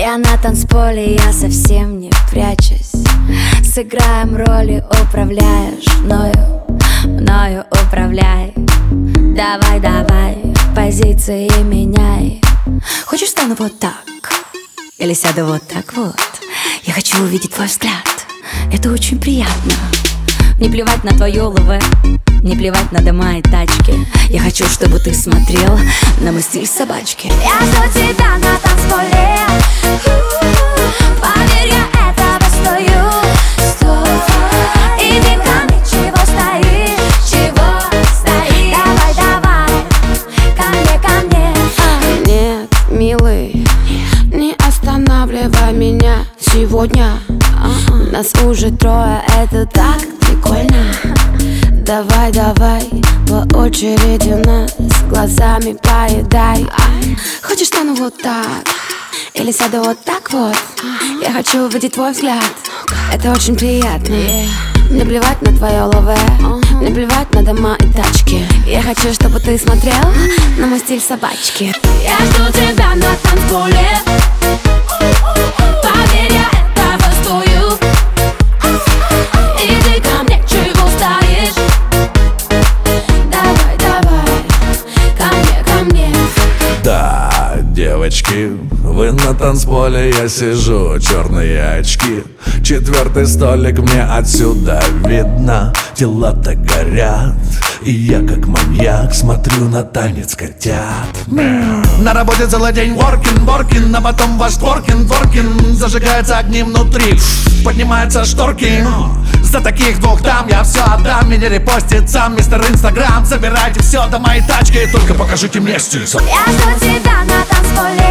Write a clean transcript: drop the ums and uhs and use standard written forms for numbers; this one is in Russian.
Я на танцполе, я совсем не прячусь. Сыграем роли, управляешь мною управляй. Давай, давай, позиции меняй. Хочешь, стану вот так? Или сяду вот так вот? Я хочу увидеть твой взгляд. Это очень приятно. Не плевать на твое ЛВ, не плевать на дома и тачки. Я хочу, чтобы ты смотрел на мой стиль собачки. Я жду тебя на танцполе. Поверь, я этого стою. Иди ко мне, чего стоишь, чего стоишь? Давай, давай, ко мне. Нет, милый, не останавливай меня сегодня. Нас уже трое, это так прикольно. Давай, давай, по очереди нас глазами поедай. Хочешь, стану вот так? Или сяду вот так вот? Я хочу увидеть твой взгляд. Это очень приятно. Не плевать на твое ЛВ, не плевать на дома и тачки. Я хочу, чтобы ты смотрел на мой стиль собачки. Я жду тебя на танцполе. Поверь, я этого стою. Иди ко мне, чего стоишь? Давай, давай, ко мне. Да, девочки, вы на танцполе, я сижу, черные очки. Четвертый столик мне отсюда видно. Дела-то горят, и я как маньяк смотрю на танец котят. На работе целый день воркин, а потом ваш творкин. Зажигаются огни внутри, поднимаются шторки. За таких двух дам я все отдам. Меня репостит сам мистер Инстаграм. Забирайте все до моей тачки, только покажите мне стиль. Я жду тебя на танцполе.